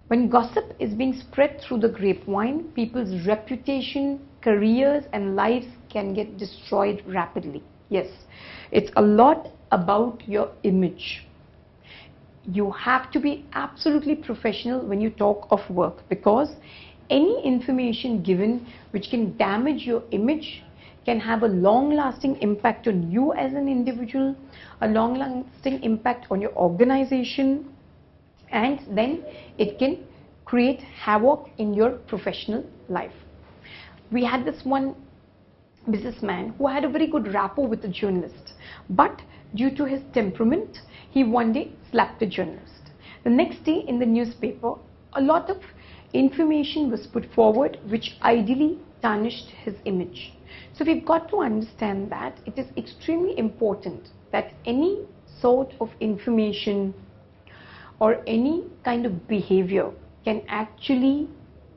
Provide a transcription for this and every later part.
When gossip is being spread through the grapevine, people's reputation, careers, and lives can get destroyed rapidly. Yes, it's a lot about your image. You have to be absolutely professional when you talk of work, because any information given which can damage your image can have a long-lasting impact on you as an individual, a long-lasting impact on your organization, and then it can create havoc in your professional life. We had this one businessman who had a very good rapport with the journalist, but due to his temperament, he one day slapped the journalist. The next day in the newspaper, a lot of information was put forward which ideally tarnished his image. So we've got to understand that it is extremely important that any sort of information or any kind of behavior can actually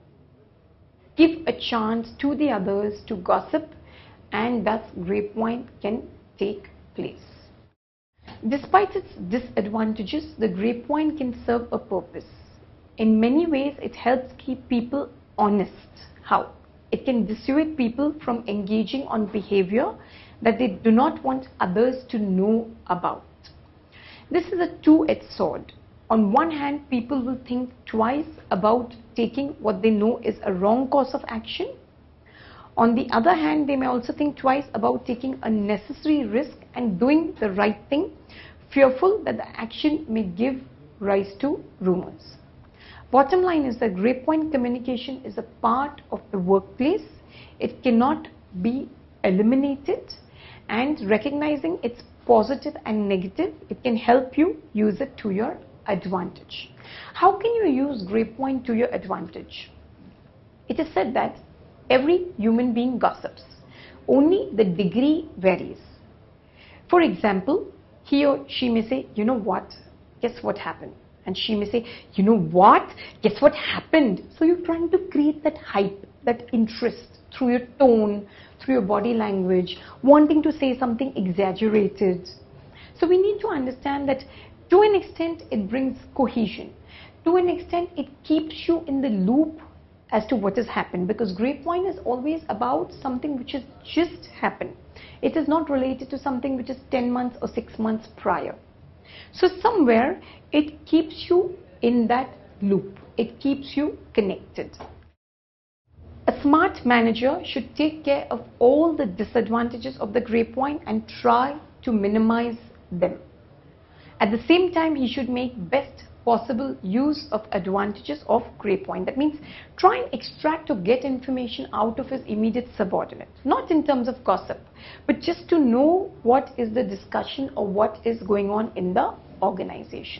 give a chance to the others to gossip, and thus grapevine can take place. Despite its disadvantages, the grapevine can serve a purpose. In many ways, it helps keep people honest. How? It can dissuade people from engaging on behavior that they do not want others to know about. This is a two-edged sword. On one hand, people will think twice about taking what they know is a wrong course of action. On the other hand, they may also think twice about taking a necessary risk and doing the right thing, fearful that the action may give rise to rumors. Bottom line is that grapevine communication is a part of the workplace. It cannot be eliminated, and recognizing its positive and negative, it can help you use it to your advantage. How can you use grapevine to your advantage? It is said that every human being gossips. Only the degree varies. For example, he or she may say, you know what, guess what happened? And she may say, you know what, guess what happened? So you're trying to create that hype, that interest through your tone, through your body language, wanting to say something exaggerated. So we need to understand that to an extent it brings cohesion. To an extent it keeps you in the loop as to what has happened, because grapevine is always about something which has just happened. It is not related to something which is 10 months or 6 months prior. So somewhere it keeps you in that loop. It keeps you connected. A smart manager should take care of all the disadvantages of the grapevine and try to minimize them. At the same time, he should make best possible use of advantages of grapevine. That means try and extract or get information out of his immediate subordinate. Not in terms of gossip, but just to know what is the discussion or what is going on in the organization.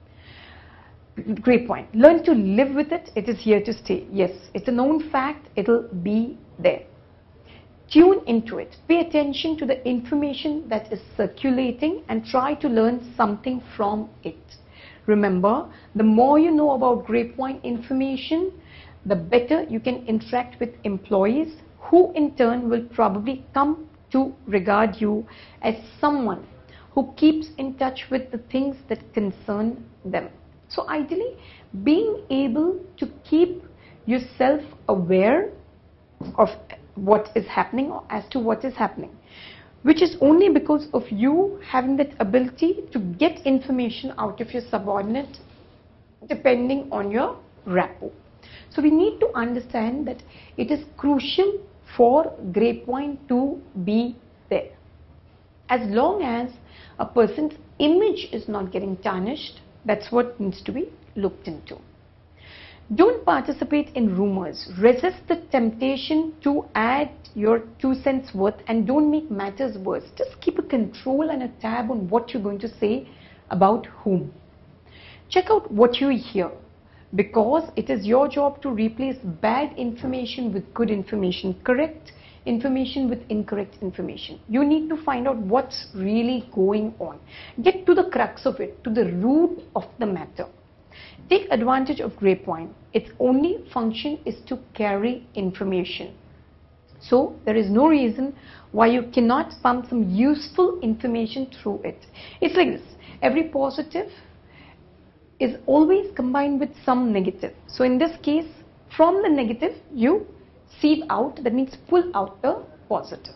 Grapevine. Learn to live with it. It is here to stay. Yes, it's a known fact. It'll be there. Tune into it. Pay attention to the information that is circulating and try to learn something from it. Remember, the more you know about grapevine information, the better you can interact with employees, who in turn will probably come to regard you as someone who keeps in touch with the things that concern them. So ideally, being able to keep yourself aware of what is happening or as to what is happening, which is only because of you having that ability to get information out of your subordinate depending on your rapport. So we need to understand that it is crucial for grapevine to be there. As long as a person's image is not getting tarnished, that's what needs to be looked into. Don't participate in rumors. Resist the temptation to add your 2 cents worth, and don't make matters worse. Just keep a control and a tab on what you're going to say about whom. Check out what you hear, because it is your job to replace bad information with good information, correct information with incorrect information. You need to find out what's really going on. Get to the crux of it, to the root of the matter. Take advantage of grapevine. Its only function is to carry information. So there is no reason why you cannot pump some useful information through it. It's like this. Every positive is always combined with some negative. So in this case, from the negative, you sieve out, that means pull out the positive.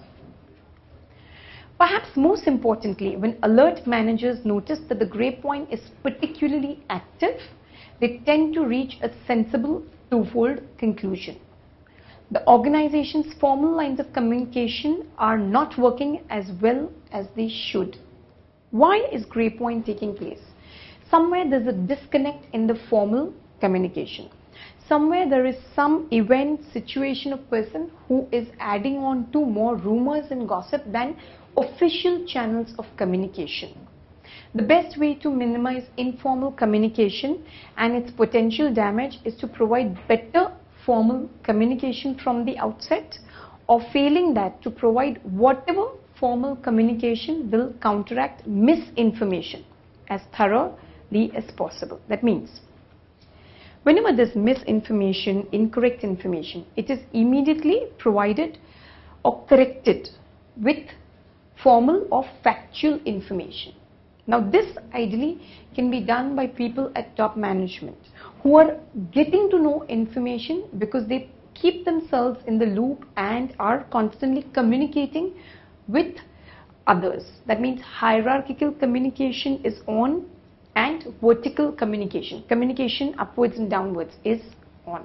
Perhaps most importantly, when alert managers notice that the grapevine is particularly active, they tend to reach a sensible twofold conclusion. The organization's formal lines of communication are not working as well as they should. Why is grapevine taking place? Somewhere there's a disconnect in the formal communication. Somewhere there is some event, situation or person who is adding on to more rumors and gossip than official channels of communication. The best way to minimize informal communication and its potential damage is to provide better formal communication from the outset, or failing that, to provide whatever formal communication will counteract misinformation as thoroughly as possible. That means, whenever there's misinformation, incorrect information, it is immediately provided or corrected with formal or factual information. Now this ideally can be done by people at top management who are getting to know information because they keep themselves in the loop and are constantly communicating with others. That means hierarchical communication is on and vertical communication upwards and downwards is on.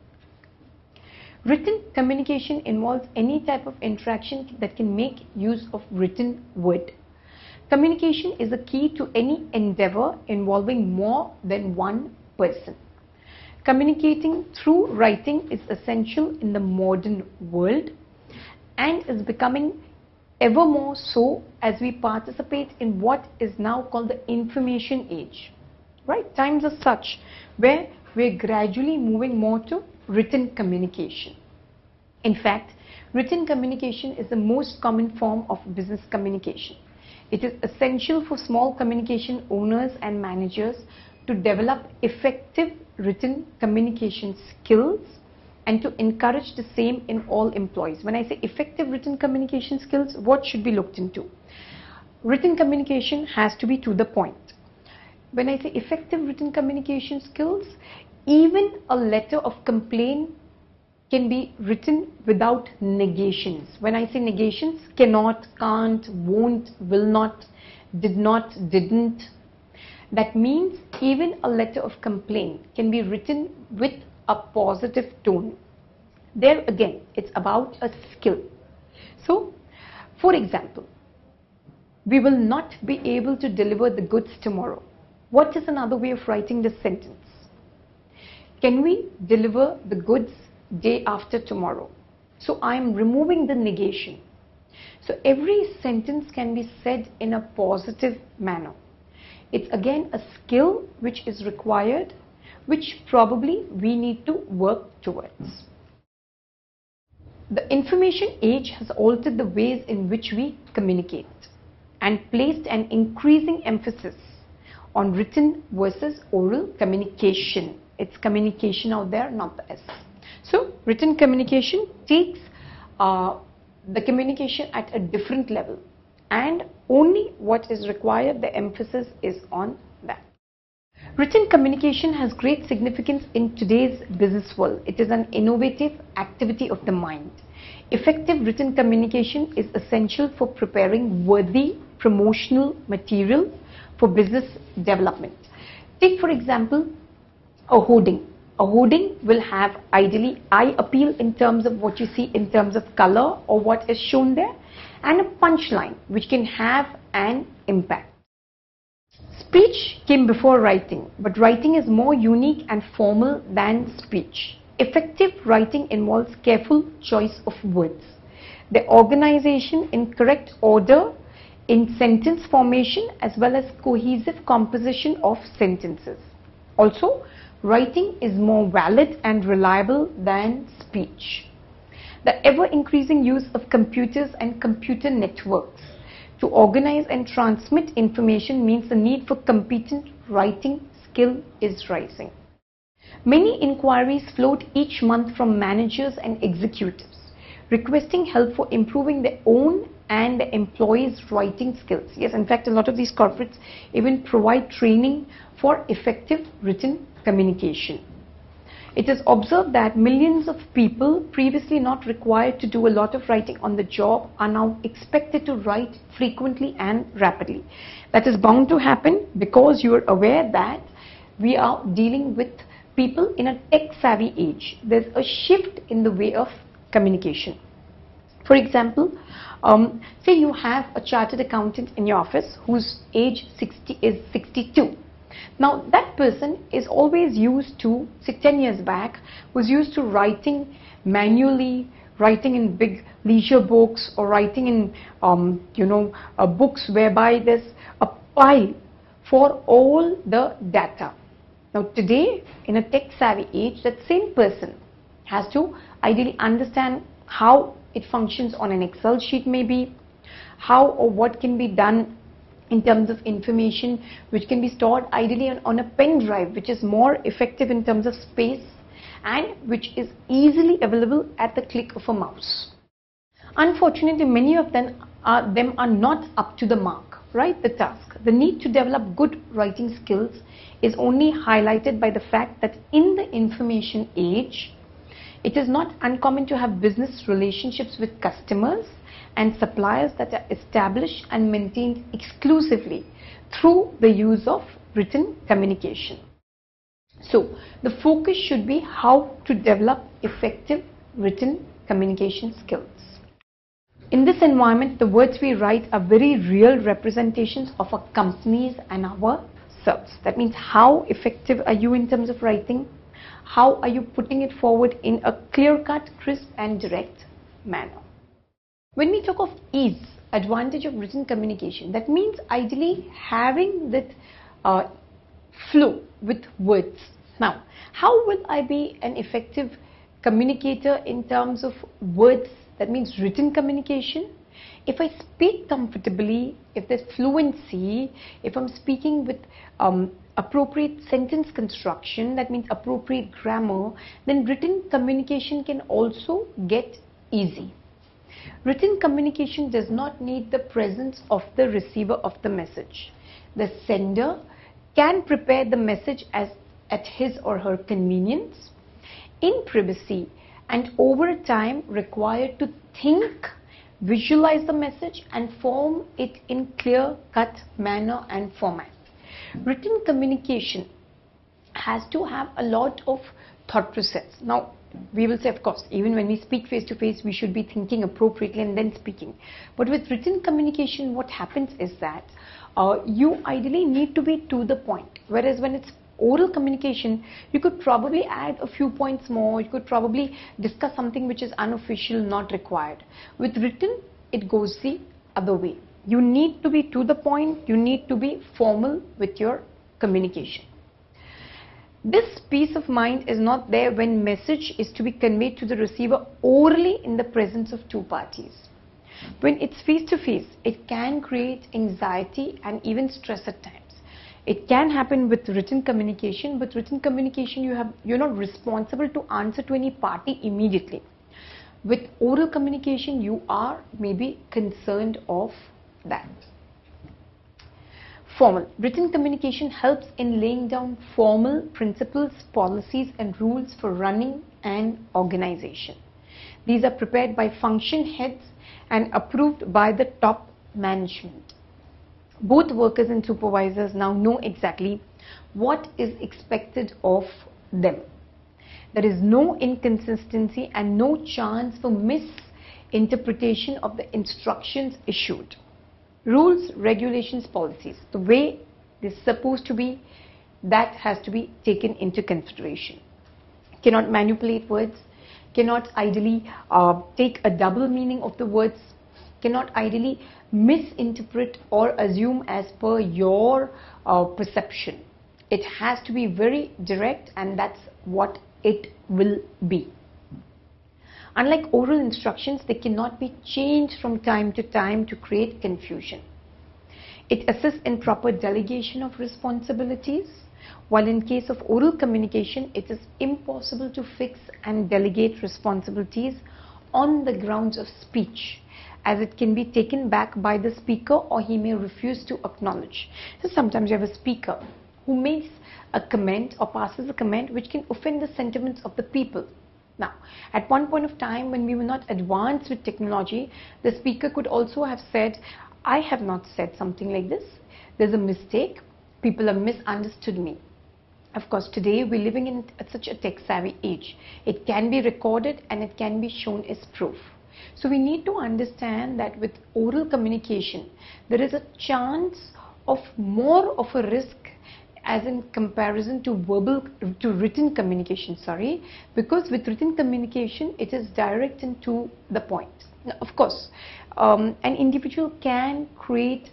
Written communication involves any type of interaction that can make use of written word. Communication is a key to any endeavor involving more than one person. Communicating through writing is essential in the modern world and is becoming ever more so as we participate in what is now called the information age. Right? Times are such where we're gradually moving more to written communication. In fact, written communication is the most common form of business communication. It is essential for small communication owners and managers to develop effective written communication skills and to encourage the same in all employees. When I say effective written communication skills, what should be looked into? Written communication has to be to the point. When I say effective written communication skills, even a letter of complaint can be written without negations. When I say negations, cannot, can't, won't, will not, did not, didn't. That means even a letter of complaint can be written with a positive tone. There again, it's about a skill. So, for example, we will not be able to deliver the goods tomorrow. What is another way of writing this sentence? Can we deliver the goods day after tomorrow? So I am removing the negation. So every sentence can be said in a positive manner. It's again a skill which is required, which probably we need to work towards. The information age has altered the ways in which we communicate and placed an increasing emphasis on written versus oral communication. It's communication out there, not the S. So written communication takes the communication at a different level, and only what is required, the emphasis is on that. Written communication has great significance in today's business world. It is an innovative activity of the mind. Effective written communication is essential for preparing worthy promotional material for business development. Take for example a hoarding. A hoarding will have ideally eye appeal in terms of what you see in terms of color or what is shown there, and a punchline which can have an impact. Speech came before writing, but writing is more unique and formal than speech. Effective writing involves careful choice of words, their organization in correct order in sentence formation, as well as cohesive composition of sentences. Also, writing is more valid and reliable than speech. The ever-increasing use of computers and computer networks to organize and transmit information means the need for competent writing skill is rising. Many inquiries float each month from managers and executives requesting help for improving their own and the employees' writing skills. Yes, in fact, a lot of these corporates even provide training for effective written communication. It is observed that millions of people previously not required to do a lot of writing on the job are now expected to write frequently and rapidly. That is bound to happen because you are aware that we are dealing with people in a tech-savvy age. There's a shift in the way of communication. For example, say you have a chartered accountant in your office whose age is 62. Now that person is always used to, say 10 years back, was used to writing manually, writing in big leisure books or writing in books whereby there's a pile for all the data. Now today, in a tech-savvy age, that same person has to ideally understand how it functions on an Excel sheet maybe, how or what can be done in terms of information which can be stored ideally on a pen drive, which is more effective in terms of space and which is easily available at the click of a mouse. Unfortunately, many of them are not up to the mark, right? The task. The need to develop good writing skills is only highlighted by the fact that in the information age, it is not uncommon to have business relationships with customers and suppliers that are established and maintained exclusively through the use of written communication. So, the focus should be how to develop effective written communication skills. In this environment, the words we write are very real representations of our companies and ourselves. That means how effective are you in terms of writing? How are you putting it forward in a clear-cut, crisp and direct manner? When we talk of ease, advantage of written communication, that means ideally having that flow with words. Now, how will I be an effective communicator in terms of words? That means written communication. If I speak comfortably, if there's fluency, if I'm speaking with appropriate sentence construction, that means appropriate grammar, then written communication can also get easy. Written communication does not need the presence of the receiver of the message. The sender can prepare the message at his or her convenience, in privacy, and over time required to think, visualize the message and form it in clear-cut manner and format. Written communication has to have a lot of thought process. Now, we will say, of course, even when we speak face to face, we should be thinking appropriately and then speaking. But with written communication, what happens is that you ideally need to be to the point. Whereas when it's oral communication, you could probably add a few points more. You could probably discuss something which is unofficial, not required. With written, it goes the other way. You need to be to the point. You need to be formal with your communication. This peace of mind is not there when message is to be conveyed to the receiver orally in the presence of two parties. When it's face to face, it can create anxiety and even stress at times. It can happen with written communication, but written communication you're not responsible to answer to any party immediately. With oral communication, you are maybe concerned of that. Formal. Written communication helps in laying down formal principles, policies and rules for running an organization. These are prepared by function heads and approved by the top management. Both workers and supervisors now know exactly what is expected of them. There is no inconsistency and no chance for misinterpretation of the instructions issued. Rules, regulations, policies, the way they're supposed to be, that has to be taken into consideration. Cannot manipulate words, cannot ideally take a double meaning of the words, cannot ideally misinterpret or assume as per your perception. It has to be very direct, and that's what it will be. Unlike oral instructions, they cannot be changed from time to time to create confusion. It assists in proper delegation of responsibilities, while in case of oral communication, it is impossible to fix and delegate responsibilities on the grounds of speech, as it can be taken back by the speaker or he may refuse to acknowledge. So sometimes you have a speaker who makes a comment or passes a comment which can offend the sentiments of the people. Now, at one point of time when we were not advanced with technology, the speaker could also have said, I have not said something like this. There's a mistake. People have misunderstood me. Of course, today we're living in such a tech-savvy age. It can be recorded and it can be shown as proof. So we need to understand that with oral communication, there is a chance of more of a risk as in comparison to written communication, because with written communication, it is direct and to the point. Now, of course, an individual can create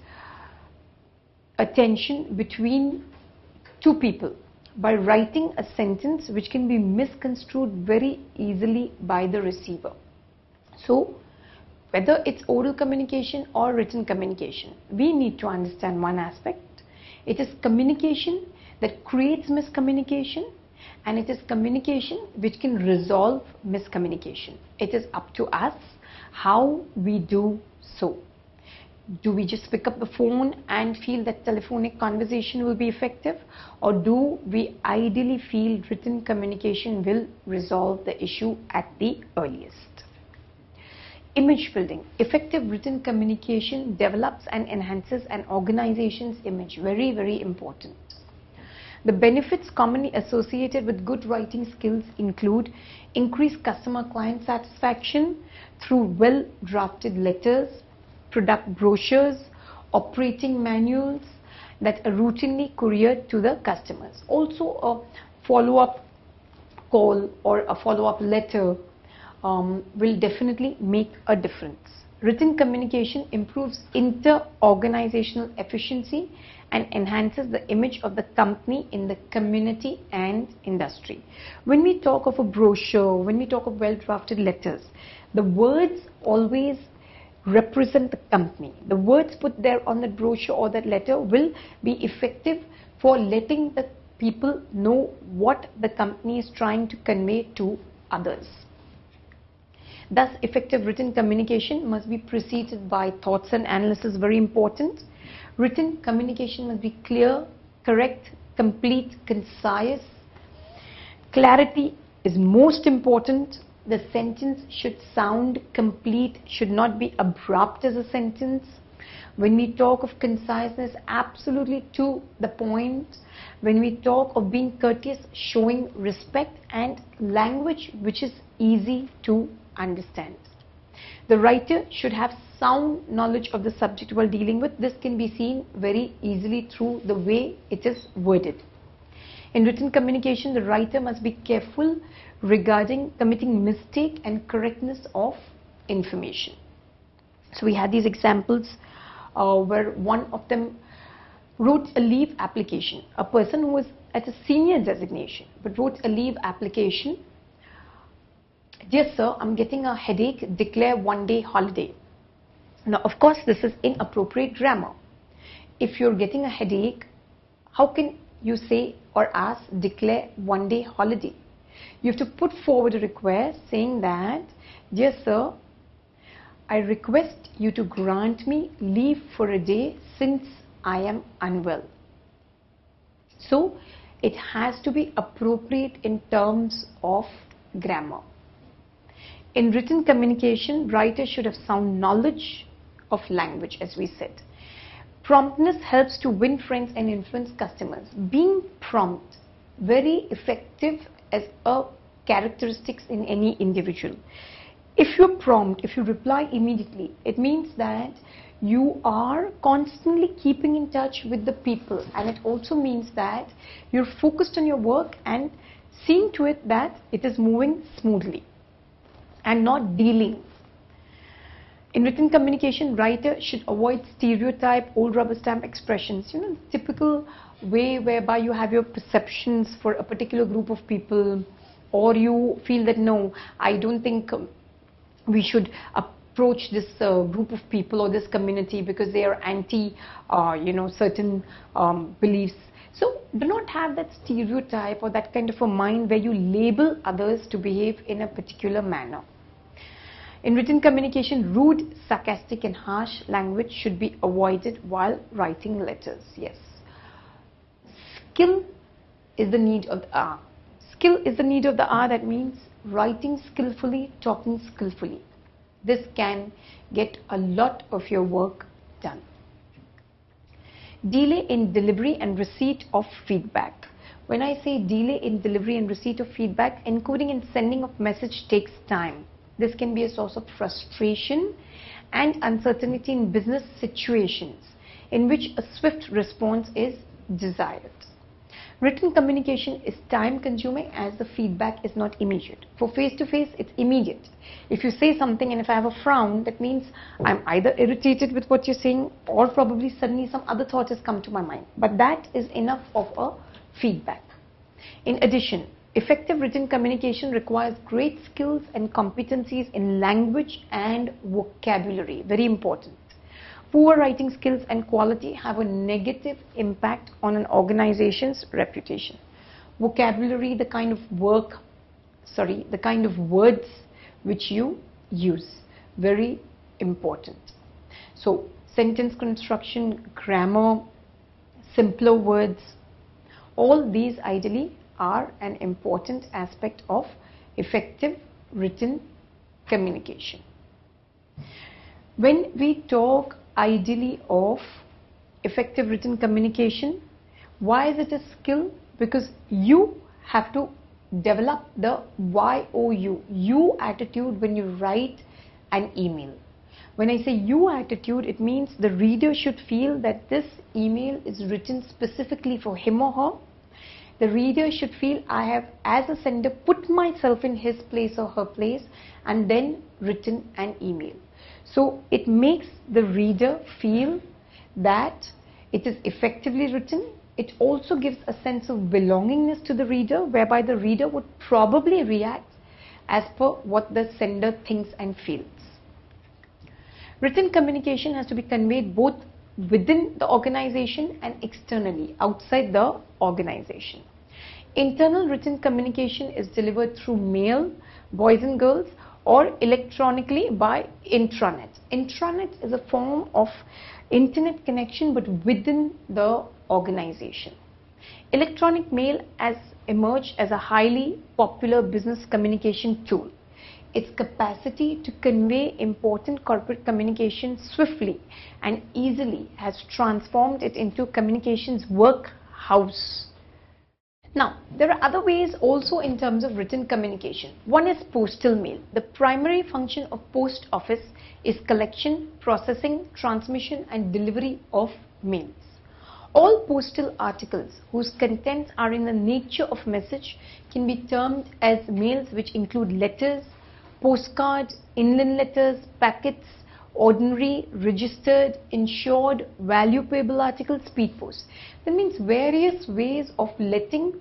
a tension between two people by writing a sentence which can be misconstrued very easily by the receiver. So, whether it's oral communication or written communication, we need to understand one aspect. It is communication that creates miscommunication, and it is communication which can resolve miscommunication. It is up to us how we do so. Do we just pick up the phone and feel that telephonic conversation will be effective, or do we ideally feel written communication will resolve the issue at the earliest? Image building. Effective written communication develops and enhances an organization's image. Very, very important. The benefits commonly associated with good writing skills include increased customer-client satisfaction through well-drafted letters, product brochures, operating manuals that are routinely couriered to the customers. Also, a follow-up call or a follow-up letter will definitely make a difference. Written communication improves inter-organizational efficiency and enhances the image of the company in the community and industry. When we talk of a brochure, when we talk of well-drafted letters, the words always represent the company. The words put there on the brochure or that letter will be effective for letting the people know what the company is trying to convey to others. Thus, effective written communication must be preceded by thoughts and analysis, very important. Written communication must be clear, correct, complete, concise. Clarity is most important. The sentence should sound complete, should not be abrupt as a sentence. When we talk of conciseness, absolutely to the point. When we talk of being courteous, showing respect and language which is easy to understand. The writer should have sound knowledge of the subject while dealing with. This can be seen very easily through the way it is worded. In written communication, the writer must be careful regarding committing mistake and correctness of information. So we had these examples where one of them wrote a leave application. A person who was at a senior designation but wrote a leave application. Dear sir, I'm getting a headache, declare 1-day holiday. Now, of course, this is inappropriate grammar. If you're getting a headache, how can you say or ask, declare 1-day holiday? You have to put forward a request saying that, dear sir, I request you to grant me leave for a day since I am unwell. So, it has to be appropriate in terms of grammar. In written communication, writers should have sound knowledge of language, as we said. Promptness helps to win friends and influence customers. Being prompt, very effective as a characteristics in any individual. If you're prompt, if you reply immediately, it means that you are constantly keeping in touch with the people, and it also means that you're focused on your work and seeing to it that it is moving smoothly and not dealing. In written communication, writers should avoid stereotype, old rubber stamp expressions. Typical way whereby you have your perceptions for a particular group of people, or you feel that no, I don't think we should approach this group of people or this community because they are anti, certain beliefs. So do not have that stereotype or that kind of a mind where you label others to behave in a particular manner. In written communication, rude, sarcastic and harsh language should be avoided while writing letters. Yes. Skill is the need of the hour. Skill is the need of the hour. That means writing skillfully, talking skillfully. This can get a lot of your work done. Delay in delivery and receipt of feedback. When I say delay in delivery and receipt of feedback, encoding and sending of message takes time. This can be a source of frustration and uncertainty in business situations in which a swift response is desired. Written communication is time consuming as the feedback is not immediate. For face-to-face, it's immediate. If you say something and if I have a frown, that means I'm either irritated with what you're saying or probably suddenly some other thought has come to my mind. But that is enough of a feedback. In addition, effective written communication requires great skills and competencies in language and vocabulary. Very important. Poor writing skills and quality have a negative impact on an organization's reputation. Vocabulary, the kind of words which you use, very important. So, sentence construction, grammar, simpler words, all these ideally are an important aspect of effective written communication. When we talk ideally of effective written communication, why is it a skill? Because you have to develop the you attitude when you write an email. When I say you attitude, it means the reader should feel that this email is written specifically for him or her. The reader should feel I have, as a sender, put myself in his place or her place and then written an email. So it makes the reader feel that it is effectively written. It also gives a sense of belongingness to the reader, whereby the reader would probably react as per what the sender thinks and feels. Written communication has to be conveyed both within the organization and externally, outside the organization. Internal written communication is delivered through mail, boys and girls, or electronically by intranet. Intranet is a form of internet connection but within the organization. Electronic mail has emerged as a highly popular business communication tool. Its capacity to convey important corporate communication swiftly and easily has transformed it into communications workhouse. Now, there are other ways also in terms of written communication. One is postal mail. The primary function of post office is collection, processing, transmission and delivery of mails. All postal articles whose contents are in the nature of message can be termed as mails, which include letters, postcards, inland letters, packets, ordinary, registered, insured, value payable articles, speed post. That means various ways of letting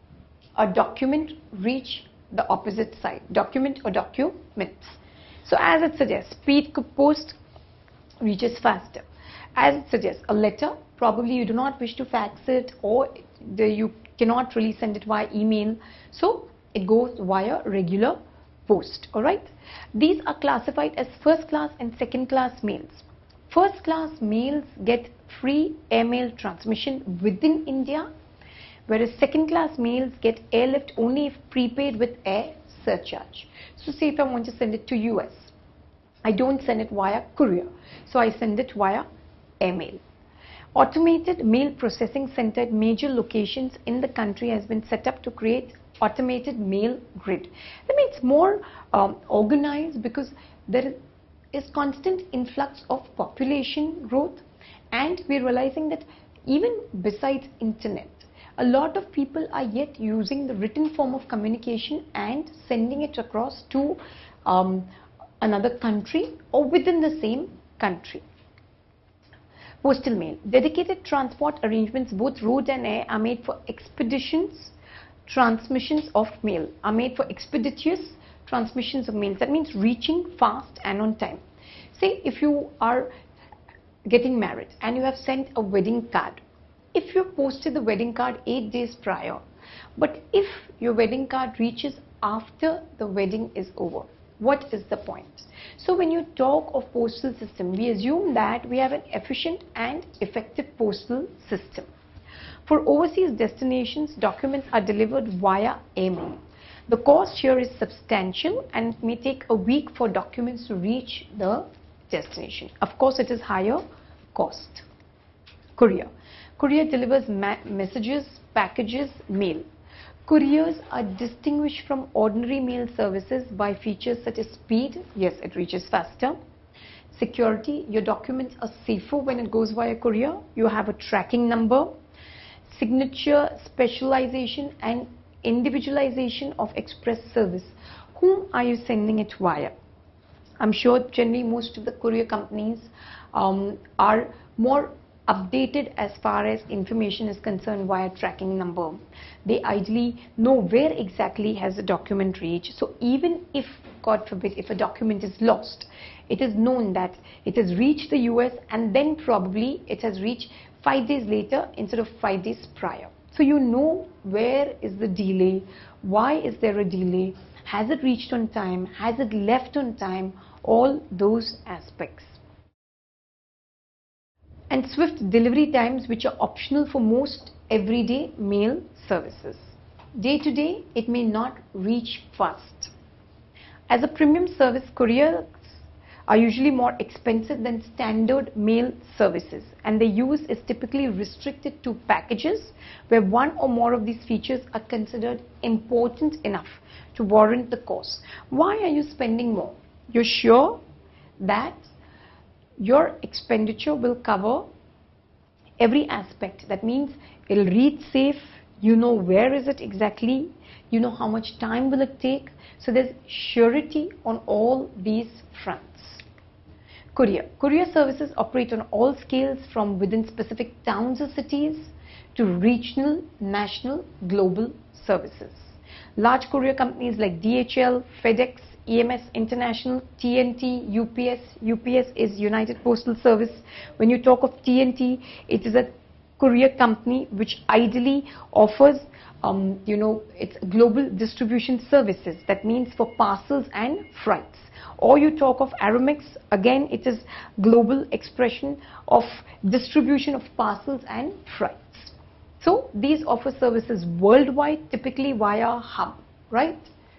a document reach the opposite side, document or documents. So as it suggests, speed post reaches faster. As it suggests, a letter, probably you do not wish to fax it or you cannot really send it via email. So it goes via regular post. Alright. These are classified as first class and second class mails. First class mails get free airmail transmission within India, whereas second class mails get airlift only if prepaid with air surcharge. So say if I want to send it to US, I don't send it via courier, so I send it via airmail. Automated mail processing center at major locations in the country has been set up to create automated mail grid. That means more organized, because there is constant influx of population growth, and we're realizing that even besides internet, a lot of people are yet using the written form of communication and sending it across to another country or within the same country. Postal mail. Dedicated transport arrangements, both road and air, are made for expeditions. Transmissions of mail are made for expeditious transmissions of mail. That means reaching fast and on time. Say if you are getting married and you have sent a wedding card. If you posted the wedding card 8 days prior, but if your wedding card reaches after the wedding is over, What is the point? So when you talk of postal system, we assume that we have an efficient and effective postal system. For overseas destinations, documents are delivered via airmail. The cost here is substantial and it may take a week for documents to reach the destination. Of course, it is higher cost. Courier. Courier delivers messages, packages, mail. Couriers are distinguished from ordinary mail services by features such as speed. Yes, it reaches faster. Security. Your documents are safer when it goes via courier. You have a tracking number. Signature, specialization and individualization of express service. Whom are you sending it via? I'm sure generally most of the courier companies are more updated as far as information is concerned via tracking number. They ideally know where exactly has the document reached. So even if, God forbid, if a document is lost, it is known that it has reached the US and then probably it has reached 5 days later instead of 5 days prior. So you know where is the delay, why is there a delay, has it reached on time, has it left on time, all those aspects. And swift delivery times, which are optional for most everyday mail services. Day to day, it may not reach fast. As a premium service, couriers are usually more expensive than standard mail services, and their use is typically restricted to packages where one or more of these features are considered important enough to warrant the cost. Why are you spending more? You're sure that your expenditure will cover every aspect. That means it'll reach safe, you know where is it exactly, you know how much time will it take. So there's surety on all these fronts. Courier. Courier services operate on all scales from within specific towns or cities to regional, national, global services. Large courier companies like DHL, FedEx, EMS International, TNT, UPS. UPS is United Postal Service. When you talk of TNT, it is a courier company which ideally offers it's global distribution services. That means for parcels and freights. Or you talk of Aramex, again it is global expression of distribution of parcels and freights. So these offer services worldwide, typically via hub, right?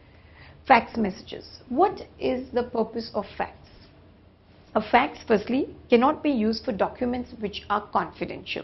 Fax messages. What is the purpose of fax? A fax, firstly, cannot be used for documents which are confidential.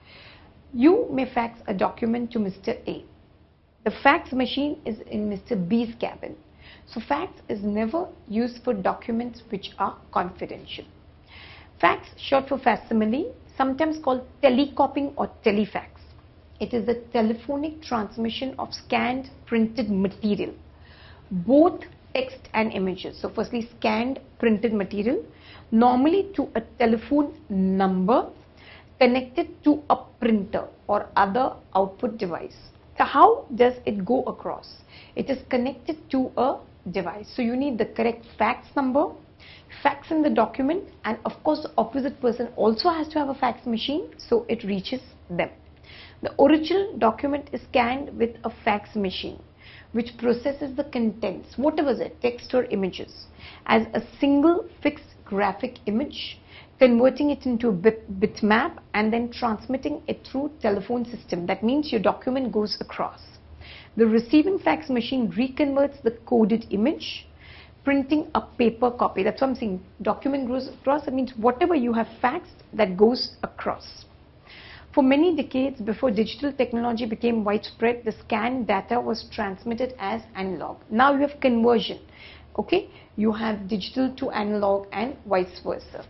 You may fax a document to Mr. A. The fax machine is in Mr. B's cabin. So fax is never used for documents which are confidential. Fax, short for facsimile, sometimes called telecopying or telefax. It is the telephonic transmission of scanned printed material, both text and images. So firstly, scanned printed material, normally to a telephone number connected to a printer or other output device. So how does it go across? It is connected to a device. So you need the correct fax number, fax in the document, and of course the opposite person also has to have a fax machine, so it reaches them. The original document is scanned with a fax machine which processes the contents, whatever is it, text or images, as a single fixed graphic image, converting it into a bitmap and then transmitting it through telephone system. That means your document goes across. The receiving fax machine reconverts the coded image, printing a paper copy. That's what I'm saying. Document goes across. That means whatever you have faxed, that goes across. For many decades before digital technology became widespread, the scanned data was transmitted as analog. Now you have conversion. Okay, you have digital to analog and vice versa.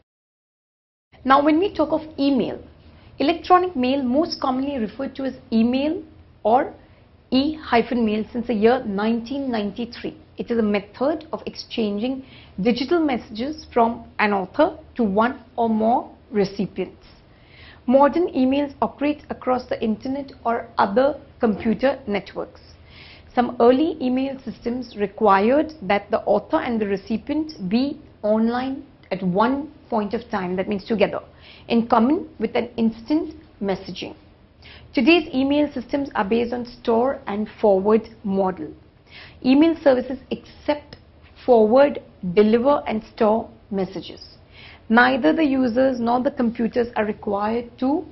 Now when we talk of email, electronic mail, most commonly referred to as email or e-mail since the year 1993. It is a method of exchanging digital messages from an author to one or more recipients. Modern emails operate across the internet or other computer networks. Some early email systems required that the author and the recipient be online at one point of time, that means together, in common with an instant messaging. Today's email systems are based on store and forward model. Email services accept forward, deliver and store messages. Neither the users nor the computers are required to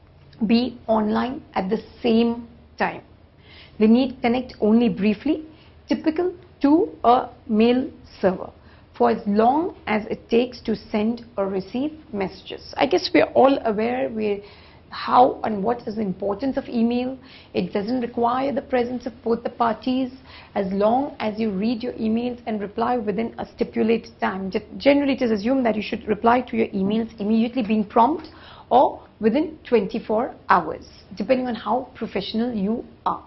be online at the same time. They need to connect only briefly, typical to a mail server, for as long as it takes to send or receive messages. I guess we are all aware how and what is the importance of email. It doesn't require the presence of both the parties as long as you read your emails and reply within a stipulated time. Generally, it is assumed that you should reply to your emails immediately, being prompt, or within 24 hours, depending on how professional you are.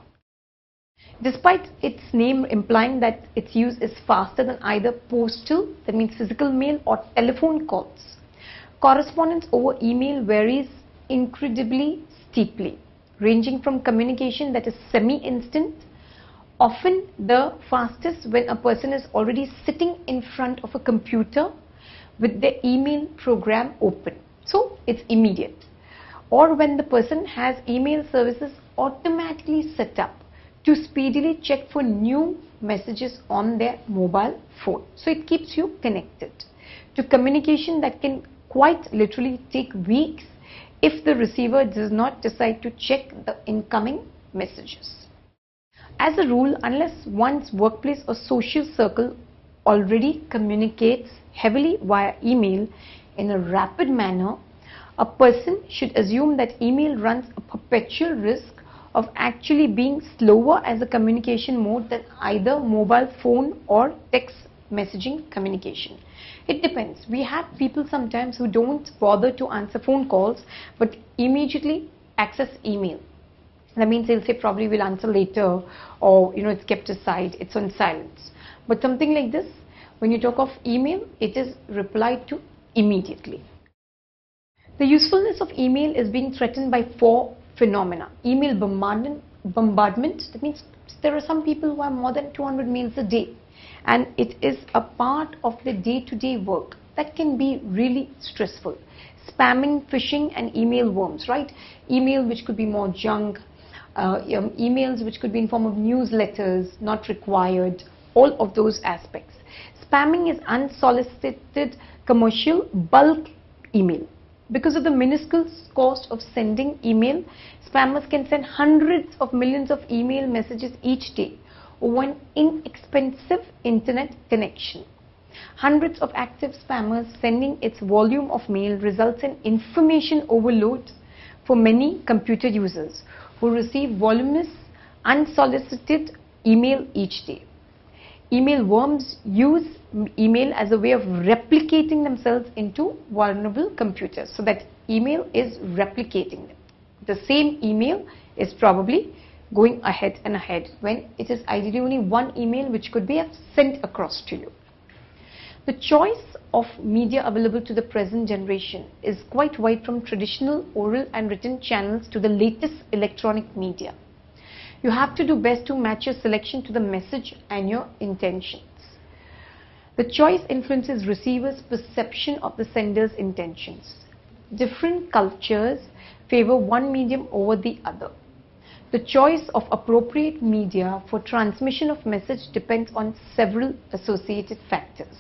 Despite its name implying that its use is faster than either postal, that means physical mail, or telephone calls, correspondence over email varies incredibly steeply, ranging from communication that is semi-instant, often the fastest when a person is already sitting in front of a computer with their email program open, so it's immediate, or when the person has email services automatically set up to speedily check for new messages on their mobile phone. So it keeps you connected to communication that can quite literally take weeks if the receiver does not decide to check the incoming messages. As a rule, unless one's workplace or social circle already communicates heavily via email in a rapid manner, a person should assume that email runs a perpetual risk of actually being slower as a communication mode than either mobile phone or text messaging communication. It depends. We have people sometimes who don't bother to answer phone calls but immediately access email. That means they'll say probably we'll answer later, or it's kept aside, it's on silence. But something like this, when you talk of email, it is replied to immediately. The usefulness of email is being threatened by 4 phenomena. Email bombardment, that means there are some people who have more than 200 mails a day, and it is a part of the day-to-day work. That can be really stressful. Spamming, phishing and email worms, right? Email which could be more junk, emails which could be in form of newsletters, not required, all of those aspects. Spamming is unsolicited commercial bulk email. Because of the minuscule cost of sending email, spammers can send hundreds of millions of email messages each day over an inexpensive internet connection. Hundreds of active spammers sending its volume of mail results in information overload for many computer users who receive voluminous, unsolicited email each day. Email worms use email as a way of replicating themselves into vulnerable computers, so that email is replicating them. The same email is probably going ahead and ahead when it is ideally only one email which could be sent across to you. The choice of media available to the present generation is quite wide, from traditional oral and written channels to the latest electronic media. You have to do best to match your selection to the message and your intentions. The choice influences receivers' perception of the sender's intentions. Different cultures favor one medium over the other. The choice of appropriate media for transmission of message depends on several associated factors.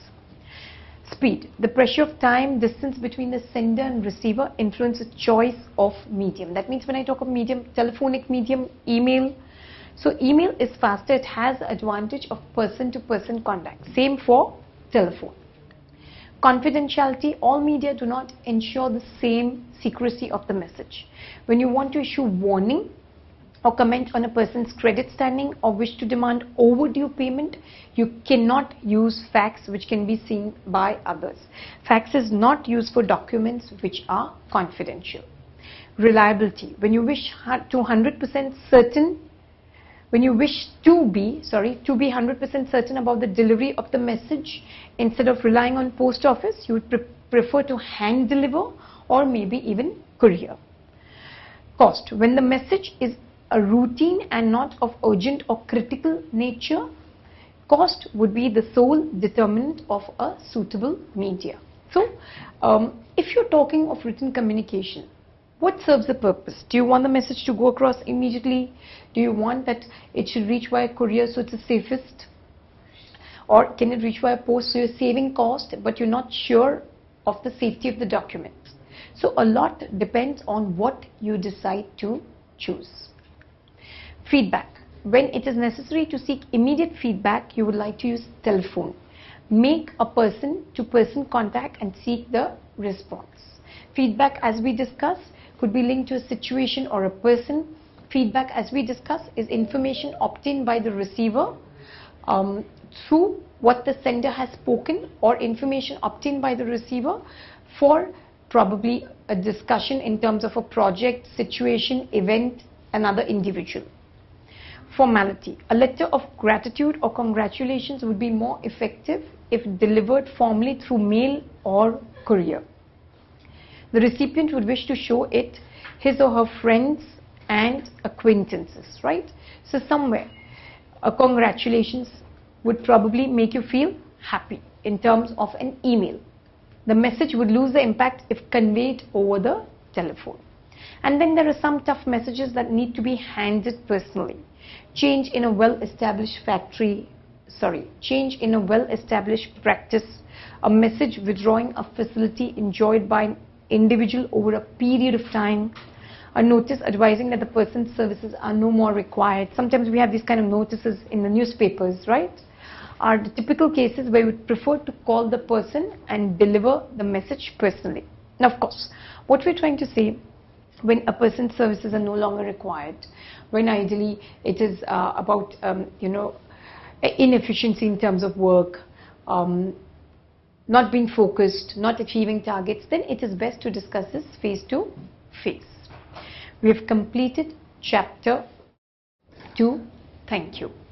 Speed. The pressure of time, distance between the sender and receiver influence the choice of medium. That means when I talk of medium, telephonic medium, email. So email is faster, it has the advantage of person-to-person contact. Same for telephone. Confidentiality. All media do not ensure the same secrecy of the message. When you want to issue warning or comment on a person's credit standing or wish to demand overdue payment, you cannot use fax which can be seen by others. Fax is not used for documents which are confidential. Reliability. When you wish to 100% certain When you wish to be 100% certain about the delivery of the message, instead of relying on post office, you would prefer to hand deliver or maybe even courier. Cost. When the message is a routine and not of urgent or critical nature, cost would be the sole determinant of a suitable media. So, if you're talking of written communication, what serves the purpose? Do you want the message to go across immediately? Do you want that it should reach via courier so it's the safest? or can it reach via post, so you're saving cost but you're not sure of the safety of the document. So a lot depends on what you decide to choose. Feedback. When it is necessary to seek immediate feedback, you would like to use telephone. Make a person-to-person contact and seek the response. Feedback, as we discussed, could be linked to a situation or a person. Feedback, as we discussed, is information obtained by the receiver through what the sender has spoken, or information obtained by the receiver for probably a discussion in terms of a project, situation, event, another individual. Formality. A letter of gratitude or congratulations would be more effective if delivered formally through mail or courier. The recipient would wish to show it his or her friends and acquaintances, right? So somewhere a congratulations would probably make you feel happy in terms of an email. The message would lose the impact if conveyed over the telephone. And then there are some tough messages that need to be handed personally. Change in a well-established practice, a message withdrawing a facility enjoyed by an individual over a period of time, a notice advising that the person's services are no more required. Sometimes we have these kind of notices in the newspapers, right? Are the typical cases where we would prefer to call the person and deliver the message personally. Now, of course, what we're trying to say, when a person's services are no longer required, when ideally it is about inefficiency in terms of work, not being focused, not achieving targets, then it is best to discuss this face to face. We have completed chapter 2. Thank you.